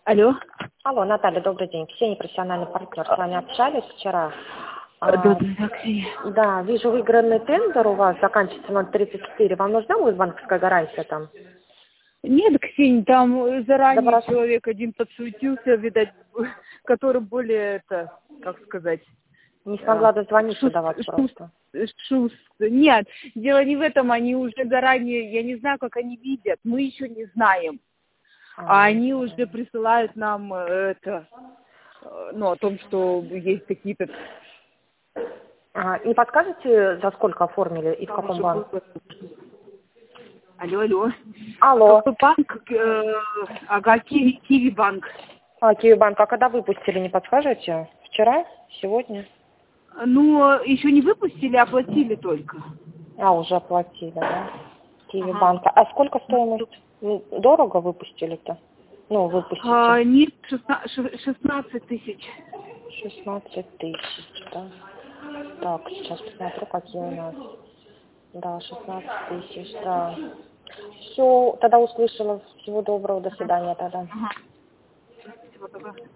Алло. Алло, Наталья, добрый день. Ксения, профессиональный партнер. С вами общались вчера. Добрый, да, Ксения. Да, вижу выигранный тендер у вас, заканчивается на 34. Вам нужна будет банковская гарантия там? Нет, Ксения, там заранее Добро... человек один подсуетился, видать, который более, как сказать... Не смогла дозвониться до вас просто. Нет, дело не в этом, они уже заранее, я не знаю, как они видят, мы еще не знаем. А они уже присылают нам о том, что есть какие-то... Не подскажете, за сколько оформили и в каком банке? Алло. Алло. Какой банк? Ага, Киви банк. Киви банк. А когда выпустили, не подскажете? Вчера? Сегодня? Ну, еще не выпустили, оплатили только. Уже оплатили, да? Киви банка. А сколько стоимость? Дорого выпустили-то? Выпустите. Нет, 16 тысяч. 16 тысяч, да? Так, сейчас посмотрю, какие у нас. Да, 16 тысяч, да. Все, тогда услышала. Всего доброго, до свидания тогда. Всего доброго.